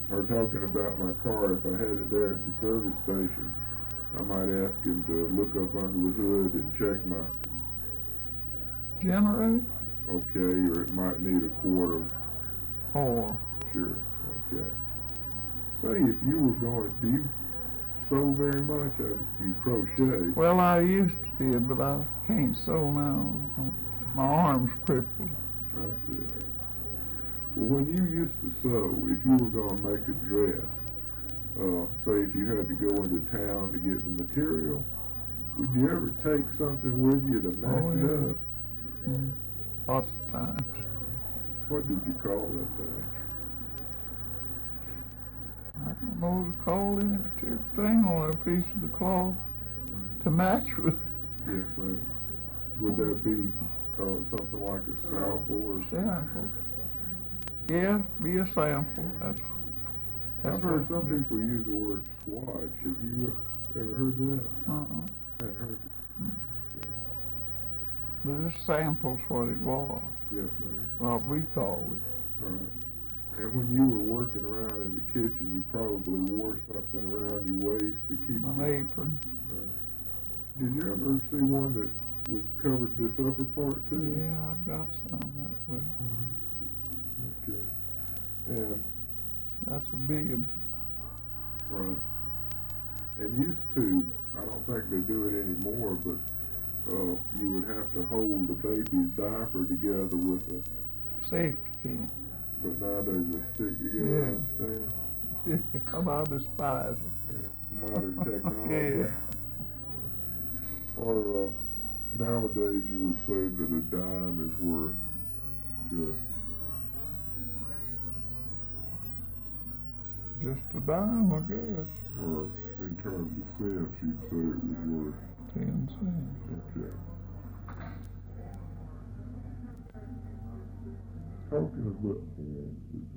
or talking about my car, if I had it there at the service station, I might ask him to look up under the hood and check my Generator? okay, or it might need a quart of Oil. sure. Okay. Say if you were going, do you sew very much? You crochet. Well, I used to, but I can't sew now. My arm's crippled. I see. Well, when you used to sew, if you were going to make a dress, say if you had to go into town to get the material, would you ever take something with you to match it yeah. up? Lots of times. What did you call that thing? I don't know what it's called, any particular thing on a piece of the cloth to match with. Yes, ma'am. Would that be something like a sample or Sample. Yeah, be a sample. That's I've heard some people use the word swatch. Have you ever heard that? Hadn't heard it. But this sample's what it was. Yes, ma'am. What we call it. All right. And when you were working around in the kitchen, you probably wore something around your waist to keep An apron. Right. Did you ever see one that was covered this upper part too? Yeah, I've got some that way. Okay. And that's a bib. Right. And used to, I don't think they do it anymore, but you would have to hold the baby's diaper together with a safety pin. But nowadays they stick together and stand. I despise it. Yeah. Modern technology. Yeah. Or nowadays you would say that a dime is worth just a dime, I guess. Or in terms of cents, you'd say it was worth 10 cents. Okay. Talking about